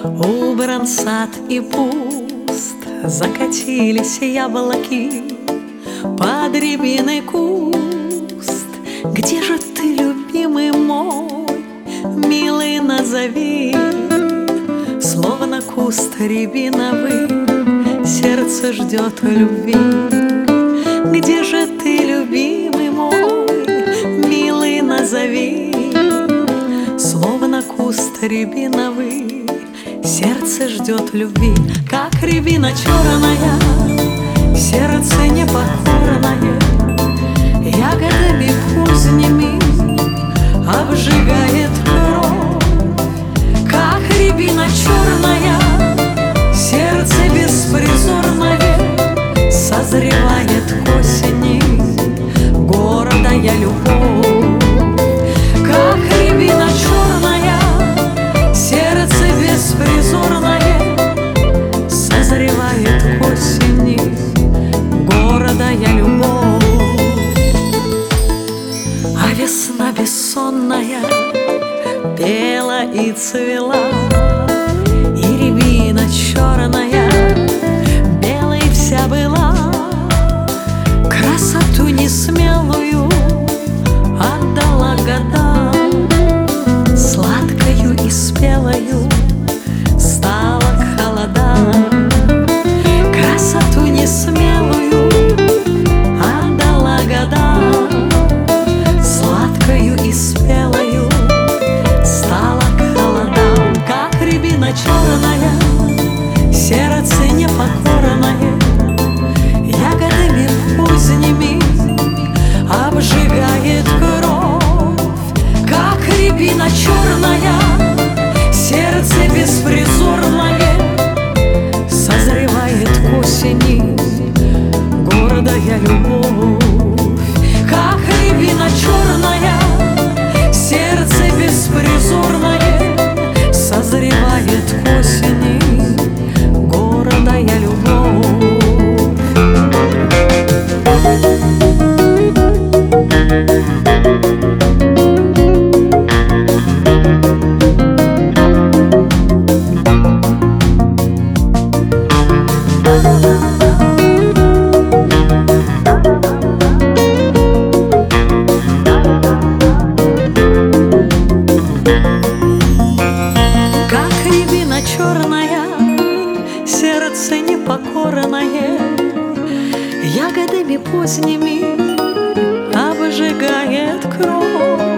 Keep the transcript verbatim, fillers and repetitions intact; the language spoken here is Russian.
Убран сад и пуст, закатились яблоки под рябиной куст. Где же ты, любимый мой, милый, назови? Словно куст рябиновый, сердце ждет любви. Где же ты, любимый мой, милый, назови? Словно куст рябиновый, сердце ждет любви. Как рябина черная, сердце непокорное, ягодами поздними обжигает кровь. Как рябина черная, сердце беспризорное созревает к осени гордая любовь. Как рябина черная, сердце беспризорное созревает к осени гордая любовь. А весна бессонная пела и цвела, и рябина черная белой вся была. Красоту несмелую отдала годам, сладкою и спелою стала к холодам. Красоту несмелую отдала годам, сладкою и спелою стала к холодам. Как рябина черная, сердце непокорное, ягодами поздними обжигает кровь. Как рябина черная, сердце беспризорное созревает к осени гордая любовь. Как рябина черная, сердце беспризорное созревает к осени гордая любовь. Как рябина черная, сердце непокорное, ягодами поздними обжигает кровь.